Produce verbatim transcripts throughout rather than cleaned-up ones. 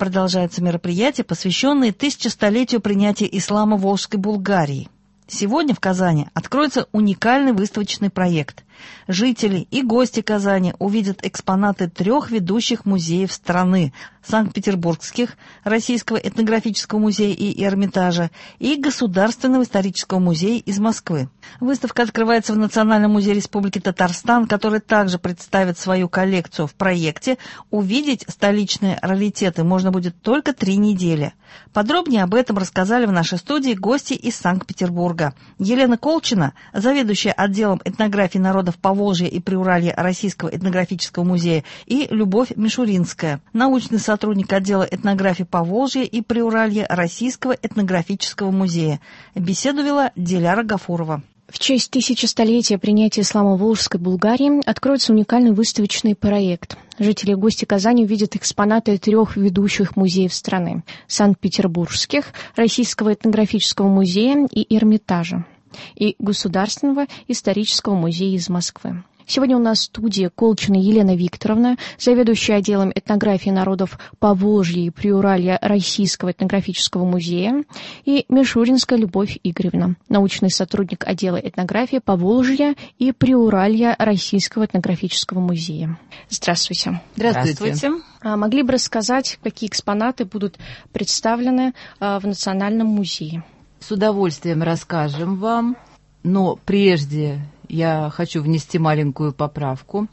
продолжается мероприятие, посвященное тысячелетию принятия ислама в Волжской Булгарии. Сегодня в Казани откроется уникальный выставочный проект. Жители и гости Казани увидят экспонаты трех ведущих музеев страны – Санкт-Петербургских, Российского этнографического музея и Эрмитажа и Государственного исторического музея из Москвы. Выставка открывается в Национальном музее Республики Татарстан, который также представит свою коллекцию в проекте. Увидеть столичные раритеты можно будет только три недели. Подробнее об этом рассказали в нашей студии гости из Санкт-Петербурга. Елена Колчина, заведующая отделом этнографии народов Поволжья и Приуралья Российского этнографического музея, и Любовь Мишуринская, научный сотрудник отдела этнографии Поволжья и Приуралья Российского этнографического музея. Беседу вела Диляра Гафурова. В честь тысячелетия принятия ислама в Волжской Булгарии откроется уникальный выставочный проект. Жители и гости Казани увидят экспонаты трех ведущих музеев страны – Санкт-Петербургских, Российского этнографического музея и Эрмитажа, и Государственного исторического музея из Москвы. Сегодня у нас в студии Колчина Елена Викторовна, заведующая отделом этнографии народов Поволжья и Приуралья Российского этнографического музея, и Мишуринская Любовь Игоревна, научный сотрудник отдела этнографии Поволжья и Приуралья Российского этнографического музея. Здравствуйте. Здравствуйте. Здравствуйте. А могли бы рассказать, какие экспонаты будут представлены а, в Национальном музее? С удовольствием расскажем вам, но прежде я хочу внести маленькую поправку.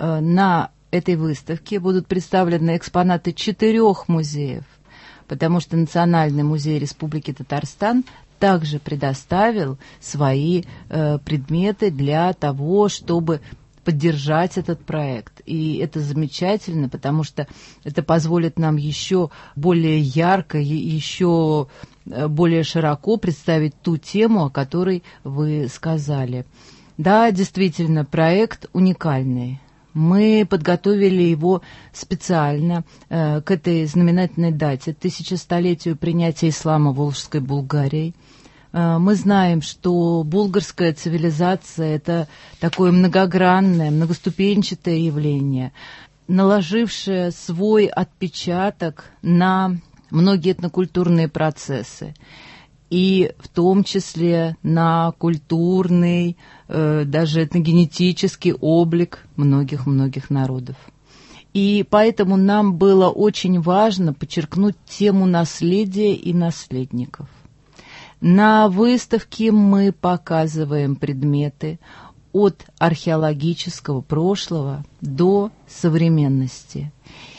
На этой выставке будут представлены экспонаты четырех музеев, потому что Национальный музей Республики Татарстан также предоставил свои э, предметы для того, чтобы поддержать этот проект. И это замечательно, потому что это позволит нам еще более ярко, еще более широко представить ту тему, о которой вы сказали. Да, действительно, проект уникальный. Мы подготовили его специально э, к этой знаменательной дате, тысячелетию принятия ислама Волжской Булгарией. Э, мы знаем, что булгарская цивилизация – это такое многогранное, многоступенчатое явление, наложившее свой отпечаток на многие этнокультурные процессы, и в том числе на культурный, э, даже этногенетический облик многих-многих народов. И поэтому нам было очень важно подчеркнуть тему наследия и наследников. На выставке мы показываем предметы от археологического прошлого до современности.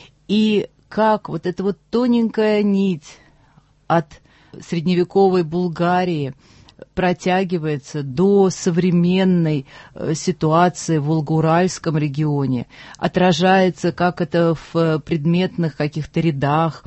И как вот эта вот тоненькая нить от средневековой Булгарии протягивается до современной ситуации в Волго-Уральском регионе, отражается, как это в предметных каких-то рядах,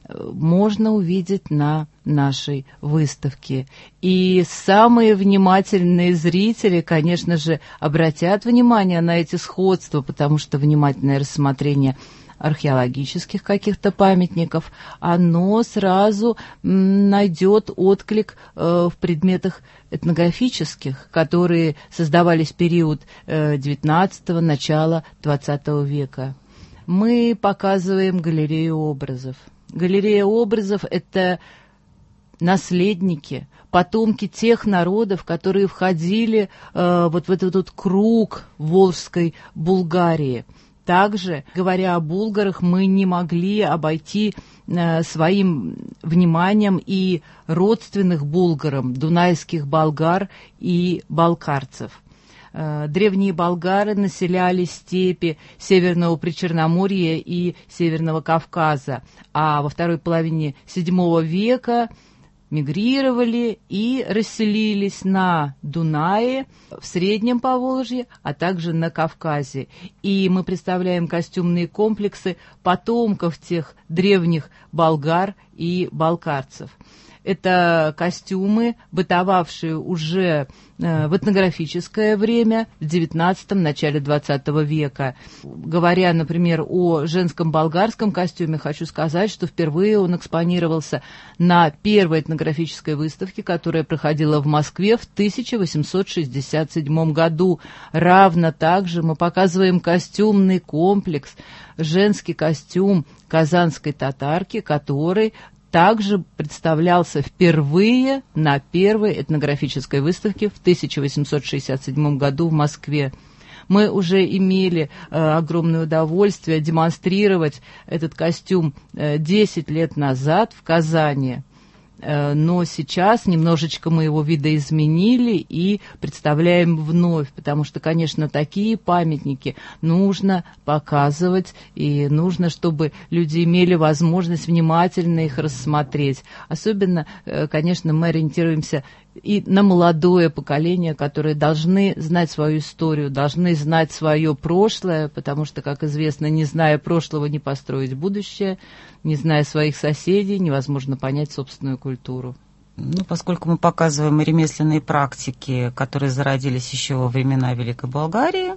можно увидеть на нашей выставке. И самые внимательные зрители, конечно же, обратят внимание на эти сходства, потому что внимательное рассмотрение археологических каких-то памятников, оно сразу найдет отклик э, в предметах этнографических, которые создавались в период э, девятнадцатого, начала двадцатого века. Мы показываем галерею образов. Галерея образов – это наследники, потомки тех народов, которые входили э, вот в этот вот круг Волжской Булгарии. Также, говоря о булгарах, мы не могли обойти э, своим вниманием и родственных булгарам, дунайских болгар и балкарцев. Э, древние болгары населяли степи Северного Причерноморья и Северного Кавказа, а во второй половине седьмого века мигрировали и расселились на Дунае, в Среднем Поволжье, а также на Кавказе. И мы представляем костюмные комплексы потомков тех древних болгар и балкарцев. Это костюмы, бытовавшие уже в этнографическое время, в девятнадцатом, начале двадцатого века. Говоря, например, о женском болгарском костюме, хочу сказать, что впервые он экспонировался на первой этнографической выставке, которая проходила в Москве в тысяча восемьсот шестьдесят седьмом году. Равно также мы показываем костюмный комплекс, женский костюм казанской татарки, который также представлялся впервые на первой этнографической выставке в тысяча восемьсот шестьдесят седьмом году в Москве. Мы уже имели э, огромное удовольствие демонстрировать этот костюм э, десять лет назад в Казани. Но сейчас немножечко мы его видоизменили и представляем вновь, потому что, конечно, такие памятники нужно показывать, и нужно, чтобы люди имели возможность внимательно их рассмотреть. Особенно, конечно, мы ориентируемся и на молодое поколение, которые должны знать свою историю, должны знать свое прошлое, потому что, как известно, не зная прошлого, не построить будущее, не зная своих соседей, невозможно понять собственную культуру. Ну, поскольку мы показываем ремесленные практики, которые зародились еще во времена Великой Болгарии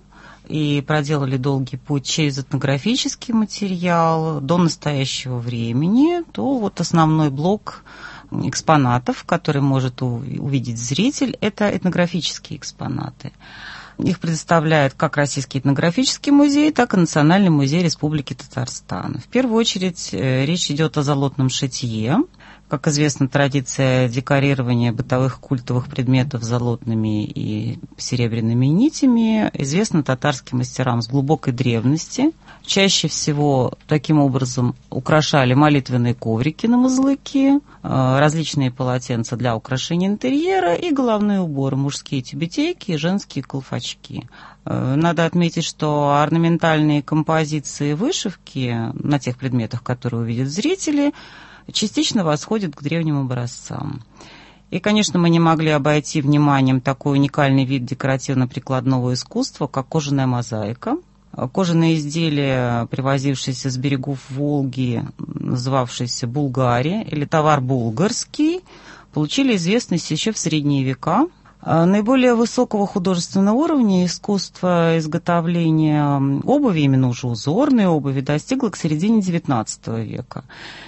и проделали долгий путь через этнографический материал до настоящего времени, то вот основной блок экспонатов, которые может увидеть зритель, это этнографические экспонаты. Их предоставляет как Российский этнографический музей, так и Национальный музей Республики Татарстан. В первую очередь речь идет о золотном шитье. Как известно, традиция декорирования бытовых культовых предметов золотными и серебряными нитями известна татарским мастерам с глубокой древности. Чаще всего таким образом украшали молитвенные коврики на мазлыки, различные полотенца для украшения интерьера и головные уборы, мужские тюбетейки и женские колпачки. Надо отметить, что орнаментальные композиции вышивки на тех предметах, которые увидят зрители, частично восходят к древним образцам. И, конечно, мы не могли обойти вниманием такой уникальный вид декоративно-прикладного искусства, как кожаная мозаика. Кожаные изделия, привозившиеся с берегов Волги, называвшиеся булгари или товар булгарский, получили известность еще в средние века. Наиболее высокого художественного уровня искусство изготовления обуви, именно уже узорной обуви, достигло к середине девятнадцатого века.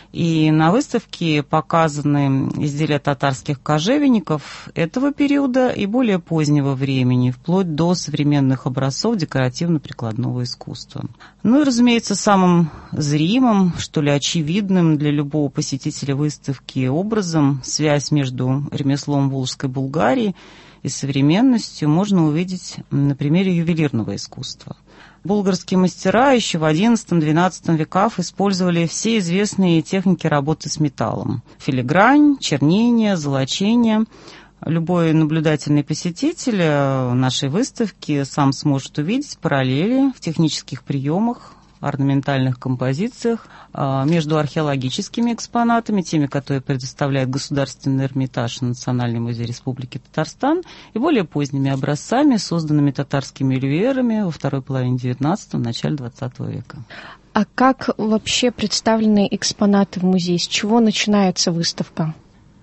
И на выставке показаны изделия татарских кожевенников этого периода и более позднего времени, вплоть до современных образцов декоративно-прикладного искусства. Ну и, разумеется, самым зримым, что ли, очевидным для любого посетителя выставки образом связь между ремеслом Волжской Булгарии и современностью можно увидеть на примере ювелирного искусства. Булгарские мастера еще в одиннадцатом-двенадцатом веках использовали все известные техники работы с металлом. Филигрань, чернение, золочение. Любой наблюдательный посетитель нашей выставки сам сможет увидеть параллели в технических приемах, орнаментальных композициях между археологическими экспонатами, теми, которые предоставляет Государственный Эрмитаж и Национальный музей Республики Татарстан, и более поздними образцами, созданными татарскими ювелирами во второй половине девятнадцатого, начале двадцатого века. А как вообще представлены экспонаты в музее? С чего начинается выставка?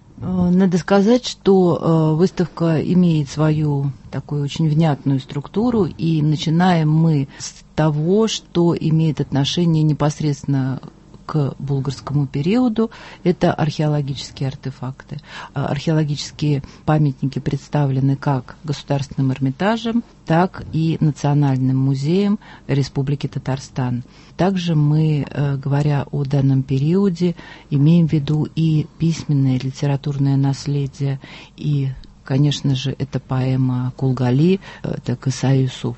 Надо сказать, что выставка имеет свою такую очень внятную структуру, и начинаем мы с того, что имеет отношение непосредственно к булгарскому периоду. Это археологические артефакты. Археологические памятники представлены как Государственным Эрмитажем, так и Национальным музеем Республики Татарстан. Также мы, говоря о данном периоде, имеем в виду и письменное литературное наследие, и, конечно же, это поэма Кулгали, это Кыса Юсуф.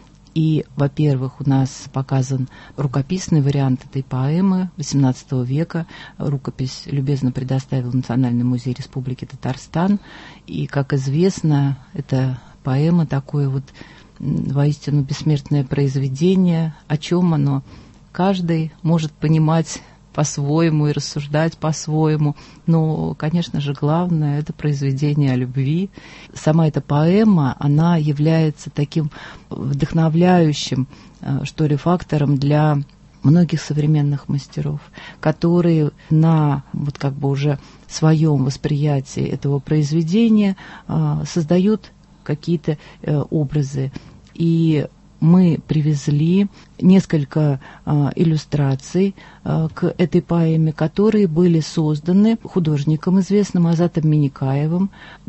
И, во-первых, у нас показан рукописный вариант этой поэмы восемнадцатого века. Рукопись любезно предоставил Национальный музей Республики Татарстан. И, как известно, эта поэма такое вот воистину бессмертное произведение. О чем оно? Каждый может понимать по-своему и рассуждать по-своему. Но, конечно же, главное – это произведение о любви. Сама эта поэма, она является таким вдохновляющим, что ли, фактором для многих современных мастеров, которые на вот как бы уже своем восприятии этого произведения э, создают какие-то э, образы. И мы привезли несколько э, иллюстраций э, к этой поэме, которые были созданы художником известным Азатом Миникаевым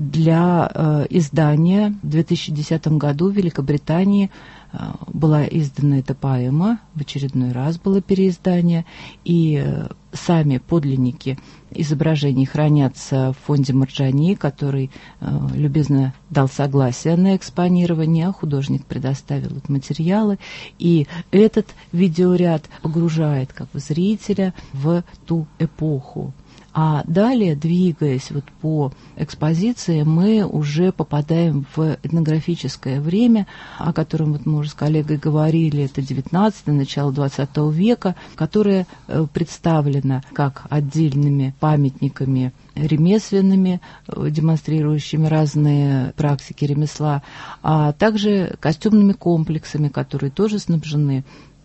для э, издания. В две тысячи десятом году в Великобритании э, была издана эта поэма, в очередной раз было переиздание, и э, сами подлинники изображений хранятся в фонде Марджани, который э, любезно дал согласие на экспонирование, а художник предоставил вот материалы. И этот видеоряд погружает как бы зрителя в ту эпоху. А далее, двигаясь вот по экспозиции, мы уже попадаем в этнографическое время, о котором вот мы уже с коллегой говорили, это девятнадцатое, начало двадцатого века, которое представлено как отдельными памятниками ремесленными, демонстрирующими разные практики ремесла, а также костюмными комплексами, которые тоже снабжены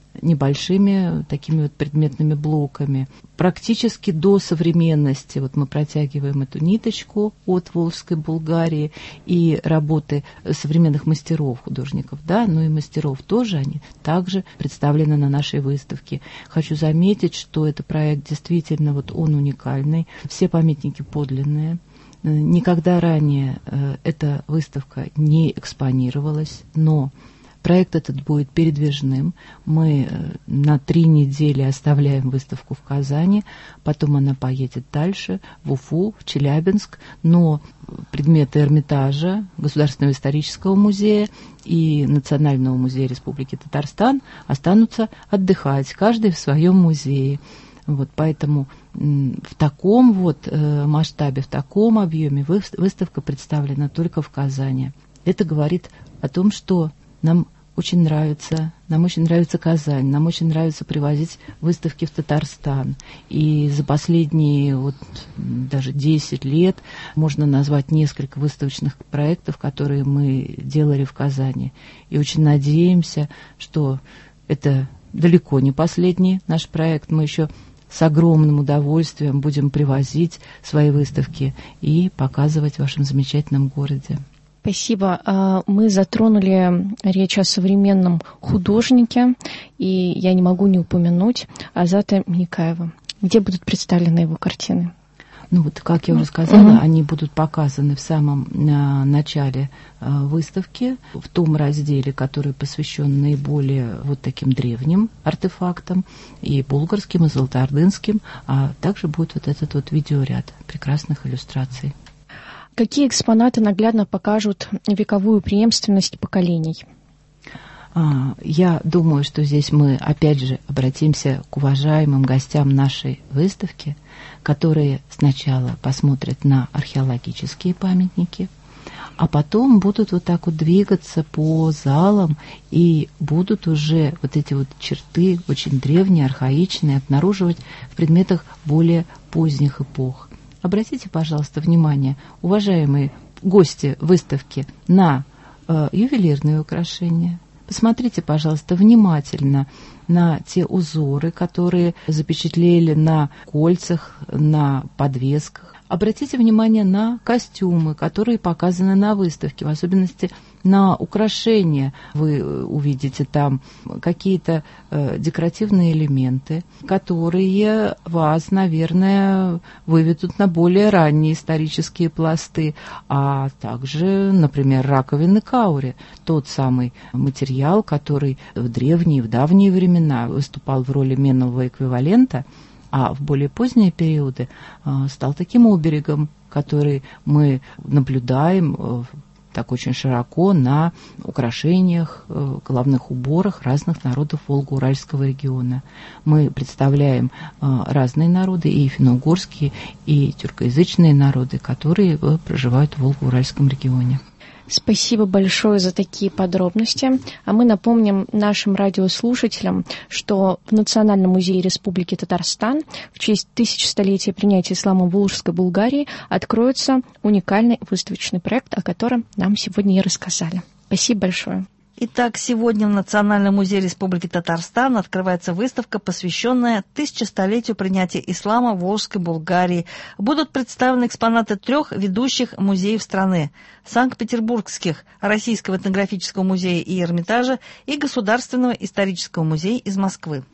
небольшими такими вот предметными блоками. Практически до современности вот мы протягиваем эту ниточку от Волжской Булгарии, и работы современных мастеров, художников, да, но и мастеров тоже, они также представлены на нашей выставке. Хочу заметить, что этот проект действительно вот он уникальный, все памятники подлинные. Никогда ранее э, эта выставка не экспонировалась, но проект этот будет передвижным. Мы на три недели оставляем выставку в Казани, потом она поедет дальше, в Уфу, в Челябинск, но предметы Эрмитажа, Государственного исторического музея и Национального музея Республики Татарстан останутся отдыхать, каждый в своем музее. Вот поэтому в таком вот масштабе, в таком объеме выставка представлена только в Казани. Это говорит о том, что нам очень нравится, нам очень нравится Казань, нам очень нравится привозить выставки в Татарстан. И за последние вот даже десять лет можно назвать несколько выставочных проектов, которые мы делали в Казани. И очень надеемся, что это далеко не последний наш проект. Мы еще с огромным удовольствием будем привозить свои выставки и показывать в вашем замечательном городе. Спасибо. Мы затронули речь о современном художнике, и я не могу не упомянуть Азата Миникаева. Где будут представлены его картины? Ну вот, как я уже сказала, mm-hmm. они будут показаны в самом а, начале а, выставки, в том разделе, который посвящен наиболее вот таким древним артефактам, и булгарским, и золотоордынским, а также будет вот этот вот видеоряд прекрасных иллюстраций. Какие экспонаты наглядно покажут вековую преемственность поколений? Я думаю, что здесь мы опять же обратимся к уважаемым гостям нашей выставки, которые сначала посмотрят на археологические памятники, а потом будут вот так вот двигаться по залам и будут уже вот эти вот черты очень древние, архаичные обнаруживать в предметах более поздних эпох. Обратите, пожалуйста, внимание, уважаемые гости выставки, на э, ювелирные украшения. Посмотрите, пожалуйста, внимательно на те узоры, которые запечатлели на кольцах, на подвесках. Обратите внимание на костюмы, которые показаны на выставке, в особенности на украшения. Вы увидите там какие-то э, декоративные элементы, которые вас, наверное, выведут на более ранние исторические пласты, а также, например, раковины каури, тот самый материал, который в древние, в давние времена выступал в роли менового эквивалента, а в более поздние периоды э, стал таким оберегом, который мы наблюдаем э, так очень широко на украшениях, э, головных уборах разных народов Волго-Уральского региона. Мы представляем э, разные народы, и финно-угорские, и тюркоязычные народы, которые э, проживают в Волго-Уральском регионе. Спасибо большое за такие подробности. А мы напомним нашим радиослушателям, что в Национальном музее Республики Татарстан в честь тысячелетия принятия ислама в Волжской Булгарии откроется уникальный выставочный проект, о котором нам сегодня и рассказали. Спасибо большое. Итак, сегодня в Национальном музее Республики Татарстан открывается выставка, посвященная тысячелетию принятия ислама в Волжской Булгарии. Будут представлены экспонаты трех ведущих музеев страны – Санкт-Петербургских, Российского этнографического музея и Эрмитажа и Государственного исторического музея из Москвы.